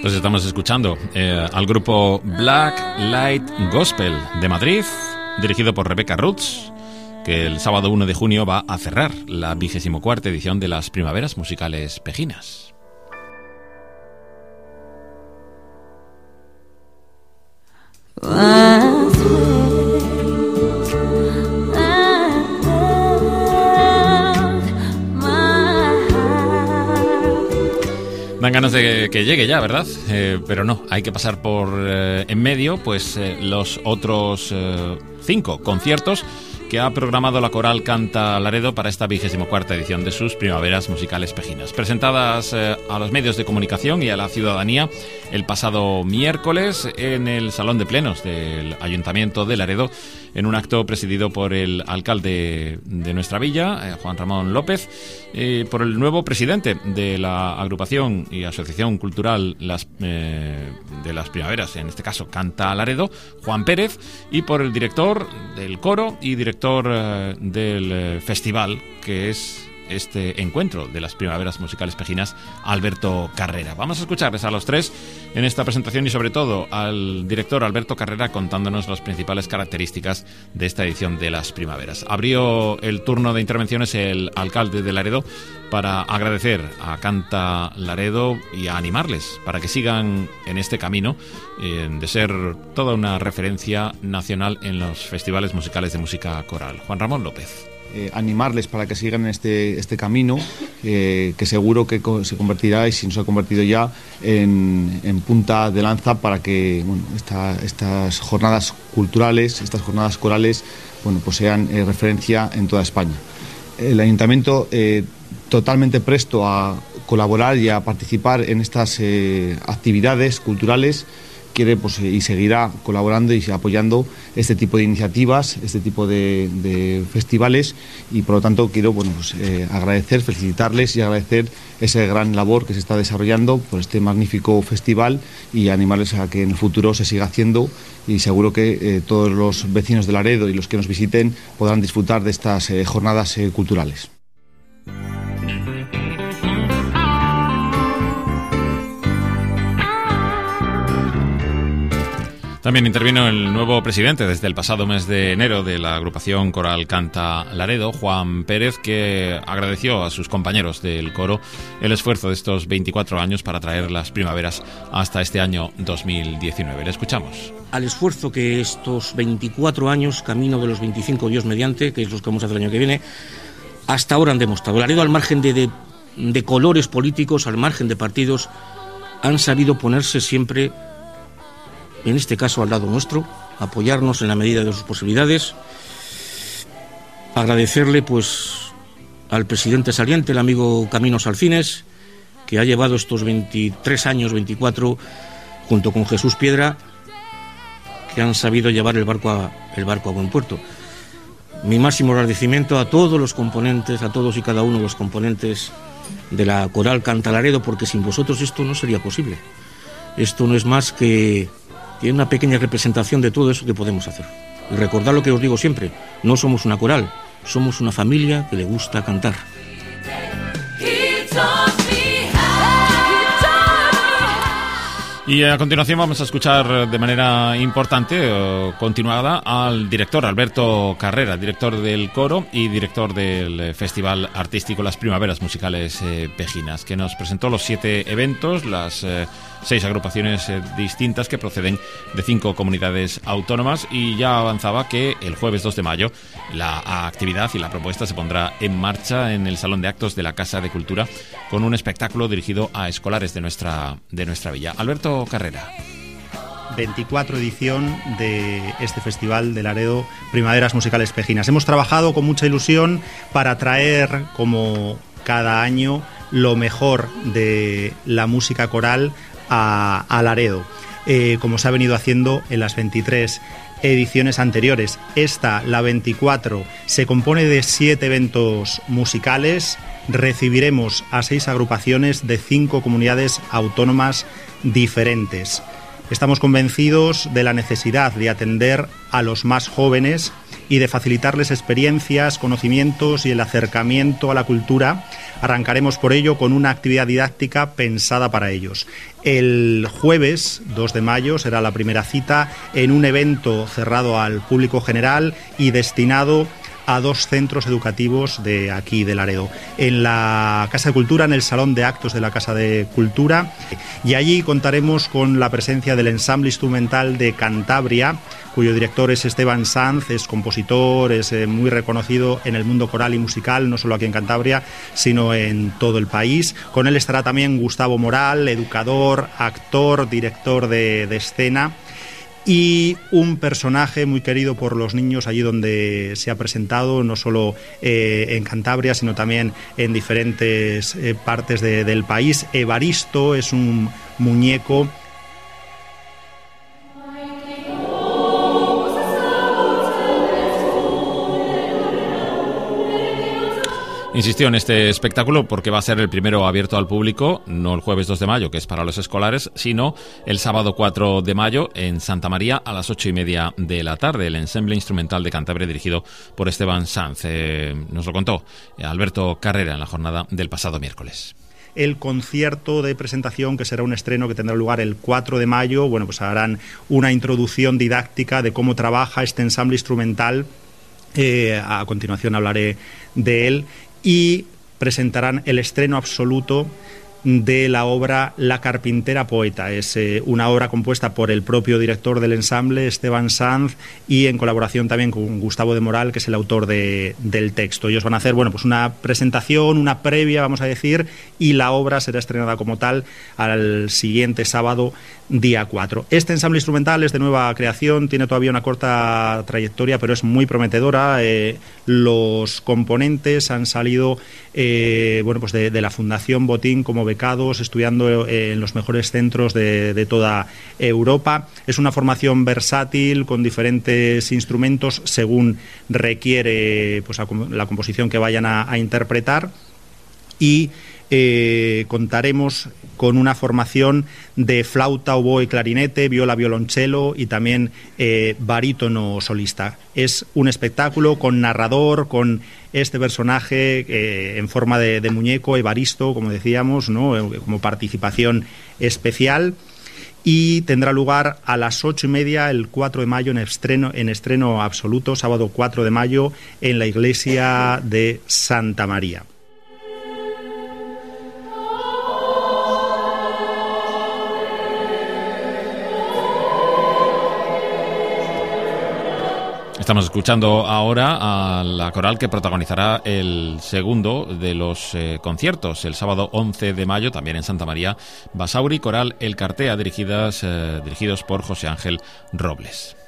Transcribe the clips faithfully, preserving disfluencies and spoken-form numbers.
Pues estamos escuchando eh, al grupo Black Light Gospel de Madrid, dirigido por Rebecca Roots, que el sábado uno de junio va a cerrar la vigésimo cuarta edición de las Primaveras Musicales Pejinas. Dan ganas de que llegue ya, ¿verdad? Eh, pero no, hay que pasar por eh, en medio pues eh, los otros eh, cinco conciertos que ha programado la Coral Canta Laredo para esta vigésimo cuarta edición de sus Primaveras Musicales Pejinas, presentadas eh, a los medios de comunicación y a la ciudadanía el pasado miércoles en el Salón de Plenos del Ayuntamiento de Laredo, en un acto presidido por el alcalde de nuestra villa, eh, Juan Ramón López, eh, por el nuevo presidente de la agrupación y asociación cultural las, eh, de las Primaveras, en este caso Canta Laredo, Juan Pérez, y por el director del coro y director eh, del eh, festival, que es este encuentro de las Primaveras Musicales Pejinas, Alberto Carrera. Vamos a escucharles a los tres en esta presentación y sobre todo al director Alberto Carrera contándonos las principales características de esta edición de las Primaveras. Abrió el turno de intervenciones el alcalde de Laredo para agradecer a Canta Laredo y a animarles para que sigan en este camino eh, de ser toda una referencia nacional en los festivales musicales de música coral. Juan Ramón López. Eh, animarles para que sigan en este, este camino, eh, que seguro que se convertirá, y si no se ha convertido ya, en, en punta de lanza para que bueno, esta, estas jornadas culturales, estas jornadas corales, bueno, pues sean eh, referencia en toda España. El Ayuntamiento eh, totalmente presto a colaborar y a participar en estas eh, actividades culturales, quiere pues, y seguirá colaborando y apoyando este tipo de iniciativas, este tipo de, de festivales, y por lo tanto quiero bueno, pues, eh, agradecer, felicitarles y agradecer esa gran labor que se está desarrollando por este magnífico festival y animarles a que en el futuro se siga haciendo, y seguro que eh, todos los vecinos de Laredo y los que nos visiten podrán disfrutar de estas eh, jornadas eh, culturales. También intervino el nuevo presidente desde el pasado mes de enero de la agrupación coral Canta Laredo, Juan Pérez, que agradeció a sus compañeros del coro el esfuerzo de estos veinticuatro años para traer las primaveras hasta este año dos mil diecinueve. Le escuchamos. Al esfuerzo que estos veinticuatro años, camino de los veinticinco, Dios mediante, que es lo que vamos a hacer el año que viene, hasta ahora han demostrado. Laredo, al margen de, de, de colores políticos, al margen de partidos, han sabido ponerse siempre, en este caso al lado nuestro, apoyarnos en la medida de sus posibilidades. Agradecerle pues al presidente saliente, el amigo Caminos Alcines, que ha llevado estos veintitrés años, veinticuatro, junto con Jesús Piedra, que han sabido llevar el barco a, el barco a buen puerto. Mi máximo agradecimiento a todos los componentes, a todos y cada uno de los componentes de la Coral Canta Laredo, porque sin vosotros esto no sería posible. Esto no es más que tiene una pequeña representación de todo eso que podemos hacer. Y recordad lo que os digo siempre, no somos una coral, somos una familia que le gusta cantar. Y a continuación vamos a escuchar de manera importante, eh, continuada, al director Alberto Carrera, director del coro y director del Festival Artístico Las Primaveras Musicales eh, Pejinas, que nos presentó los siete eventos, las eh, seis agrupaciones eh, distintas que proceden de cinco comunidades autónomas, y ya avanzaba que el jueves dos de mayo la actividad y la propuesta se pondrá en marcha en el Salón de Actos de la Casa de Cultura con un espectáculo dirigido a escolares de nuestra, de nuestra villa. Alberto Carrera. veinticuatro edición de este Festival de Laredo Primaveras Musicales Pejinas. Hemos trabajado con mucha ilusión para traer, como cada año, lo mejor de la música coral a, a Laredo, eh, como se ha venido haciendo en las veintitrés ediciones anteriores. Esta, la veinticuatro, se compone de siete eventos musicales. Recibiremos a seis agrupaciones de cinco comunidades autónomas diferentes. Estamos convencidos de la necesidad de atender a los más jóvenes y de facilitarles experiencias, conocimientos y el acercamiento a la cultura Arrancaremos por ello con una actividad didáctica pensada para ellos. El jueves dos de mayo será la primera cita en un evento cerrado al público general y destinado a dos centros educativos de aquí, de Laredo. En la Casa de Cultura, en el Salón de Actos de la Casa de Cultura, y allí contaremos con la presencia del Ensamble Instrumental de Cantabria, cuyo director es Esteban Sanz, es compositor, es eh, muy reconocido en el mundo coral y musical, no solo aquí en Cantabria, sino en todo el país. Con él estará también Gustavo Moral, educador, actor, director de, de escena, y un personaje muy querido por los niños allí donde se ha presentado, no solo eh, en Cantabria, sino también en diferentes eh, partes de, del país. Evaristo es un muñeco Insistió en este espectáculo porque va a ser el primero abierto al público, no el jueves dos de mayo, que es para los escolares, sino el sábado cuatro de mayo en Santa María a las ocho y media de la tarde. El Ensemble Instrumental de Cantabria, dirigido por Esteban Sanz. Eh, nos lo contó Alberto Carrera en la jornada del pasado miércoles. El concierto de presentación, que será un estreno que tendrá lugar el cuatro de mayo, bueno, pues harán una introducción didáctica de cómo trabaja este ensamble instrumental. Eh, a continuación hablaré de él. Y presentarán el estreno absoluto de la obra La Carpintera Poeta. Es eh, una obra compuesta por el propio director del ensamble, Esteban Sanz, y en colaboración también con Gustavo de Moral, que es el autor de, del texto. Ellos van a hacer, bueno, pues una presentación, una previa, vamos a decir, y la obra será estrenada como tal al siguiente sábado, día cuatro. Este ensamble instrumental es de nueva creación, tiene todavía una corta trayectoria, pero es muy prometedora. Eh, los componentes han salido eh, bueno, pues de, de la Fundación Botín como becados, estudiando eh, en los mejores centros de, de toda Europa. Es una formación versátil con diferentes instrumentos según requiere pues, la, la composición que vayan a, a interpretar, y Eh, contaremos con una formación de flauta, oboe, clarinete, viola, violonchelo y también eh, barítono solista. Es un espectáculo con narrador, con este personaje eh, en forma de, de muñeco, Evaristo, como decíamos, ¿no? Como participación especial. Y tendrá lugar a las ocho y media el cuatro de mayo en estreno, en estreno absoluto, sábado cuatro de mayo, en la iglesia de Santa María. Estamos escuchando ahora a la coral que protagonizará el segundo de los eh, conciertos, el sábado once de mayo, también en Santa María, Basauri Coral El Cartea, dirigidas, eh, dirigidos por José Ángel Robles.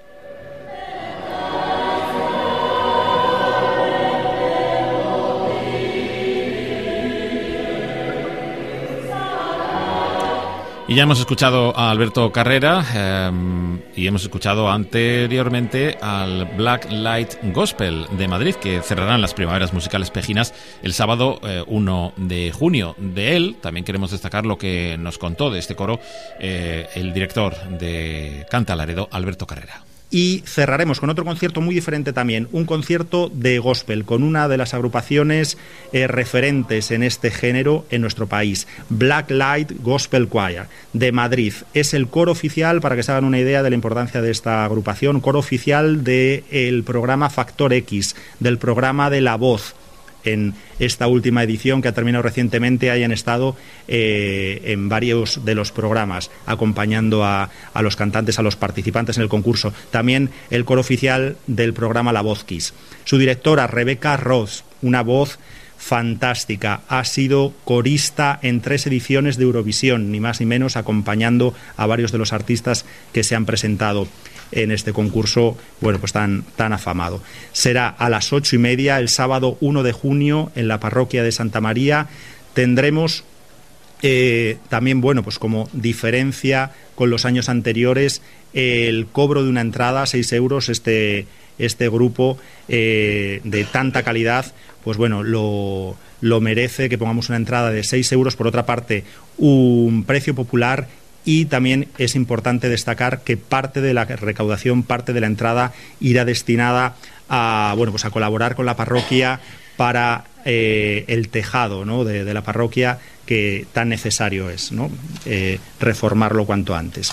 Y ya hemos escuchado a Alberto Carrera eh, y hemos escuchado anteriormente al Black Light Gospel de Madrid, que cerrarán las primaveras musicales pejinas el sábado eh, uno de junio. De él también queremos destacar lo que nos contó de este coro eh, el director de Canta Laredo, Alberto Carrera. Y cerraremos con otro concierto muy diferente también, un concierto de gospel con una de las agrupaciones eh, referentes en este género en nuestro país, Black Light Gospel Choir de Madrid. Es el coro oficial, para que se hagan una idea de la importancia de esta agrupación, coro oficial del programa Factor X, del programa de La Voz. En esta última edición que ha terminado recientemente hayan estado eh, en varios de los programas acompañando a, a los cantantes, a los participantes en el concurso. También el coro oficial del programa La Voz Kiss. Su directora, Rebeca Ross, una voz fantástica, ha sido corista en tres ediciones de Eurovisión, ni más ni menos, acompañando a varios de los artistas que se han presentado en este concurso, bueno, pues tan, tan afamado. Será a las ocho y media el sábado uno de junio en la parroquia de Santa María. Tendremos eh, también, bueno, pues como diferencia con los años anteriores, el cobro de una entrada, seis euros, este, este grupo eh, de tanta calidad, pues bueno, lo, lo merece que pongamos una entrada de seis euros. Por otra parte, un precio popular. Y también es importante destacar que parte de la recaudación, parte de la entrada irá destinada a, bueno, pues a colaborar con la parroquia para eh, el tejado, ¿no?, de, de la parroquia, que tan necesario es, ¿no?, eh, reformarlo cuanto antes.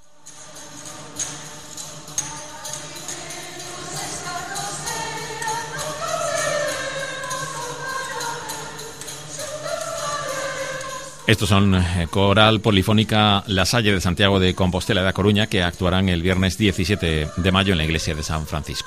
Estos son eh, Coral Polifónica La Salle de Santiago de Compostela de A Coruña, que actuarán el viernes diecisiete de mayo en la iglesia de San Francisco.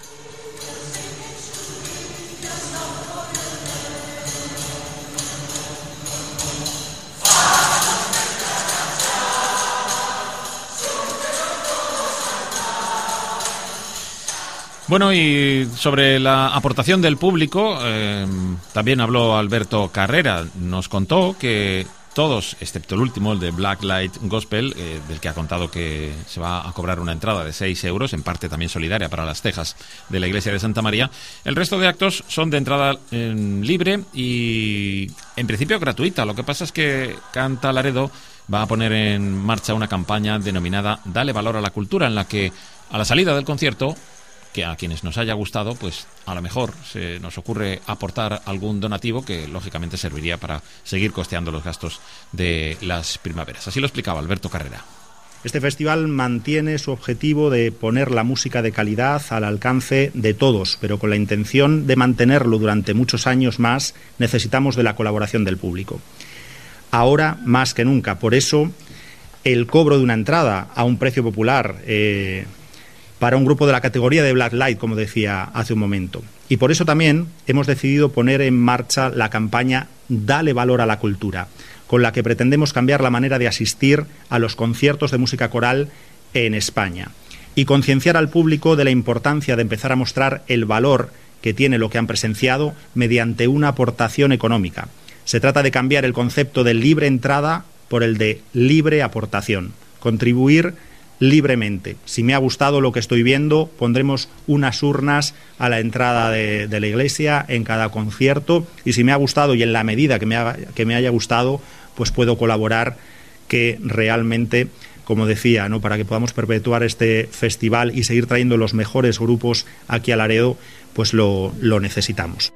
Bueno, y sobre la aportación del público, eh, también habló Alberto Carrera. Nos contó que todos, excepto el último, el de Black Light Gospel, eh, del que ha contado que se va a cobrar una entrada de seis euros, en parte también solidaria para las tejas de la iglesia de Santa María, el resto de actos son de entrada eh, libre y, en principio, gratuita. Lo que pasa es que Canta Laredo va a poner en marcha una campaña denominada Dale Valor a la Cultura, en la que, a la salida del concierto, que a quienes nos haya gustado, pues a lo mejor se nos ocurre aportar algún donativo que lógicamente serviría para seguir costeando los gastos de las primaveras. Así lo explicaba Alberto Carrera. Este festival mantiene su objetivo de poner la música de calidad al alcance de todos, pero con la intención de mantenerlo durante muchos años más, necesitamos de la colaboración del público. Ahora más que nunca, por eso el cobro de una entrada a un precio popular eh, para un grupo de la categoría de Black Light, como decía hace un momento. Y por eso también hemos decidido poner en marcha la campaña Dale Valor a la Cultura, con la que pretendemos cambiar la manera de asistir a los conciertos de música coral en España y concienciar al público de la importancia de empezar a mostrar el valor que tiene lo que han presenciado mediante una aportación económica. Se trata de cambiar el concepto de libre entrada por el de libre aportación, contribuir libremente. Si me ha gustado lo que estoy viendo, pondremos unas urnas a la entrada de, de la iglesia en cada concierto, y si me ha gustado y en la medida que me, haga, que me haya gustado, pues puedo colaborar, que realmente, como decía, ¿no?, para que podamos perpetuar este festival y seguir trayendo los mejores grupos aquí a Laredo, pues lo, lo necesitamos.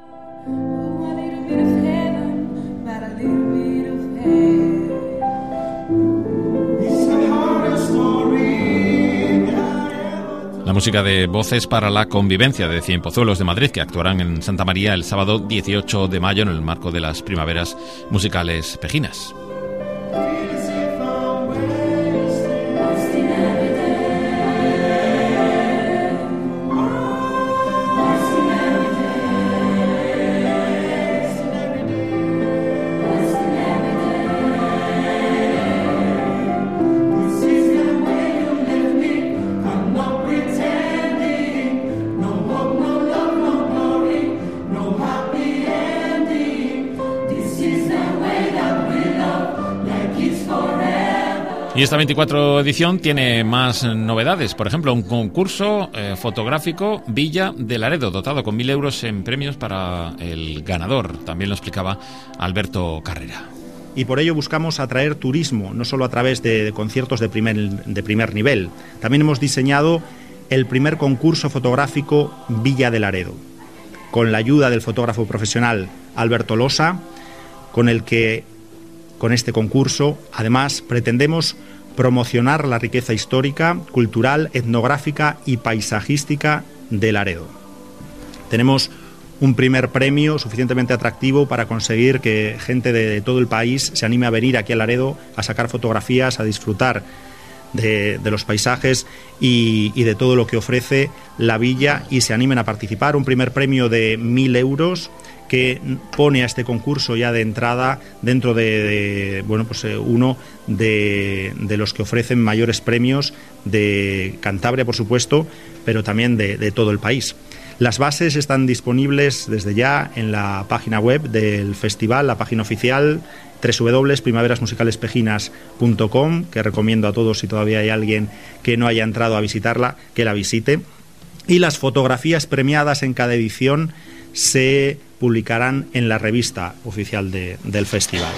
La música de Voces para la Convivencia de Cienpozuelos de Madrid, que actuarán en Santa María el sábado dieciocho de mayo en el marco de las primaveras musicales pejinas. Y esta veinticuatro edición tiene más novedades. Por ejemplo, un concurso eh, fotográfico Villa de Laredo, dotado con mil euros en premios para el ganador. También lo explicaba Alberto Carrera. Y por ello buscamos atraer turismo, no solo a través de, de conciertos de primer, de primer nivel. También hemos diseñado el primer concurso fotográfico Villa de Laredo, con la ayuda del fotógrafo profesional Alberto Losa, con el que, con este concurso, además, pretendemos promocionar la riqueza histórica, cultural, etnográfica y paisajística de Laredo. Tenemos un primer premio suficientemente atractivo para conseguir que gente de todo el país se anime a venir aquí a Laredo a sacar fotografías, a disfrutar de, de los paisajes y, y de todo lo que ofrece la villa, y se animen a participar. Un primer premio de mil euros que pone a este concurso ya de entrada dentro de, de bueno, pues eh, uno de, de los que ofrecen mayores premios de Cantabria, por supuesto, pero también de, de todo el país. Las bases están disponibles desde ya en la página web del festival, la página oficial doble u doble u doble u punto primaveras musicales pejinas punto com, que recomiendo a todos, si todavía hay alguien que no haya entrado a visitarla, que la visite. Y las fotografías premiadas en cada edición se publicarán en la revista oficial de, del festival.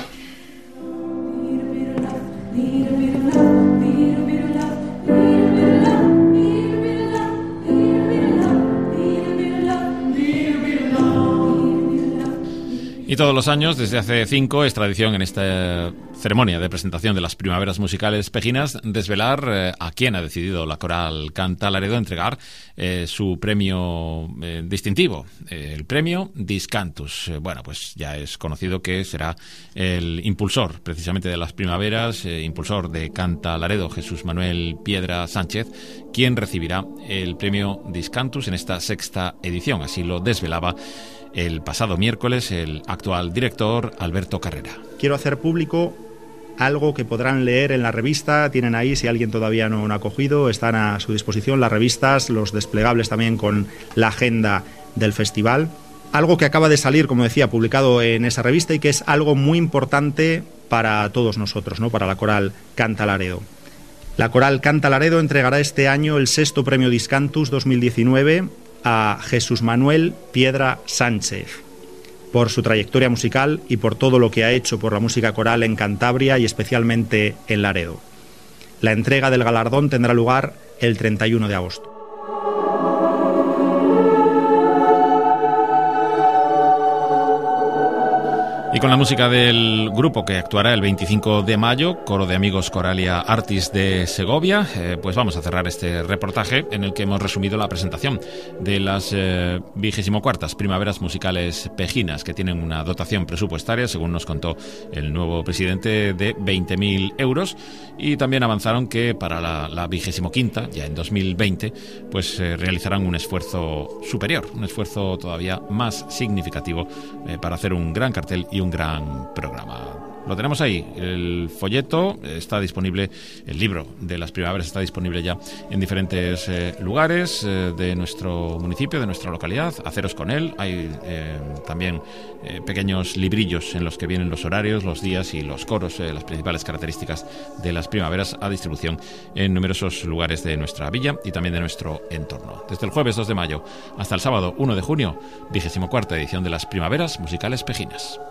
todos los años, desde hace cinco, es tradición en esta ceremonia de presentación de las primaveras musicales pejinas desvelar eh, a quién ha decidido la coral Canta Laredo entregar eh, su premio eh, distintivo, eh, el premio Discantus. Eh, bueno, pues ya es conocido que será el impulsor precisamente de las primaveras, eh, impulsor de Canta Laredo, Jesús Manuel Piedra Sánchez, quien recibirá el premio Discantus en esta sexta edición. Así lo desvelaba el pasado miércoles el actual director Alberto Carrera. Quiero hacer público algo que podrán leer en la revista. Tienen ahí, si alguien todavía no lo ha cogido, están a su disposición las revistas, los desplegables también con la agenda del festival. Algo que acaba de salir, como decía, publicado en esa revista y que es algo muy importante para todos nosotros, ¿no? Para la coral Canta Laredo. La coral Canta Laredo entregará este año el sexto premio Discantus dos mil diecinueve a Jesús Manuel Piedra Sánchez por su trayectoria musical y por todo lo que ha hecho por la música coral en Cantabria y especialmente en Laredo. La entrega del galardón tendrá lugar el treinta y uno de agosto. Y con la música del grupo que actuará el veinticinco de mayo, Coro de Amigos Coralia Artis de Segovia, eh, pues vamos a cerrar este reportaje en el que hemos resumido la presentación de las vigésimo cuartas primaveras musicales pejinas, que tienen una dotación presupuestaria, según nos contó el nuevo presidente, de veinte mil euros, y también avanzaron que para la vigésimo quinta, ya en dos mil veinte, pues eh, realizarán un esfuerzo superior, un esfuerzo todavía más significativo eh, para hacer un gran cartel y un gran programa. Lo tenemos ahí, el folleto está disponible, el libro de las primaveras está disponible ya en diferentes eh, lugares eh, de nuestro municipio, de nuestra localidad. Haceros con él. Hay eh, también eh, pequeños librillos en los que vienen los horarios, los días y los coros, eh, las principales características de las primaveras, a distribución en numerosos lugares de nuestra villa y también de nuestro entorno. Desde el jueves dos de mayo hasta el sábado uno de junio, vigésimo cuarta edición de las primaveras musicales pejinas.